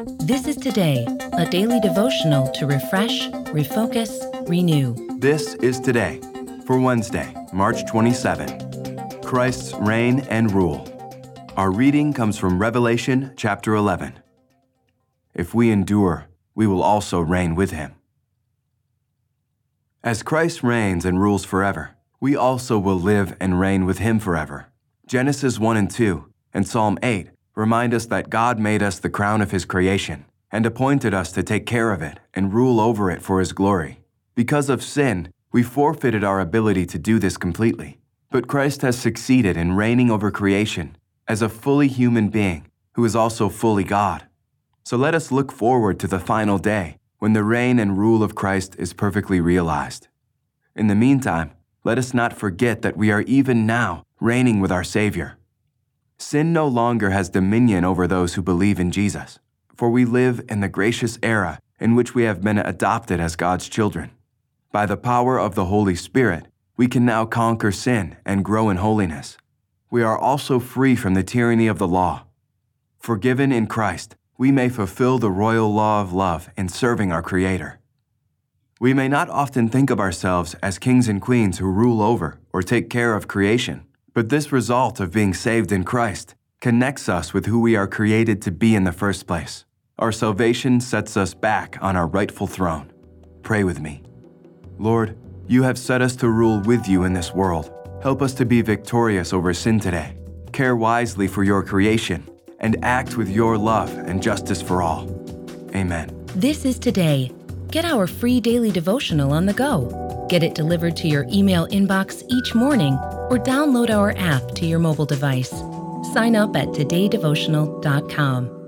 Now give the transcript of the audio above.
This is Today, a daily devotional to refresh, refocus, renew. This is Today for Wednesday, March 27. Christ's reign and rule. Our reading comes from Revelation chapter 11. If we endure, we will also reign with him. As Christ reigns and rules forever, we also will live and reign with him forever. Genesis 1 and 2 and Psalm 8 remind us that God made us the crown of his creation and appointed us to take care of it and rule over it for his glory. Because of sin, we forfeited our ability to do this completely. But Christ has succeeded in reigning over creation as a fully human being who is also fully God. So let us look forward to the final day when the reign and rule of Christ is perfectly realized. In the meantime, let us not forget that we are even now reigning with our Savior. Sin no longer has dominion over those who believe in Jesus, for we live in the gracious era in which we have been adopted as God's children. By the power of the Holy Spirit, we can now conquer sin and grow in holiness. We are also free from the tyranny of the law. Forgiven in Christ, we may fulfill the royal law of love in serving our Creator. We may not often think of ourselves as kings and queens who rule over or take care of creation, but this result of being saved in Christ connects us with who we are created to be in the first place. Our salvation sets us back on our rightful throne. Pray with me. Lord, you have set us to rule with you in this world. Help us to be victorious over sin today. Care wisely for your creation and act with your love and justice for all. Amen. This is Today. Get our free daily devotional on the go. Get it delivered to your email inbox each morning or download our app to your mobile device. Sign up at todaydevotional.com.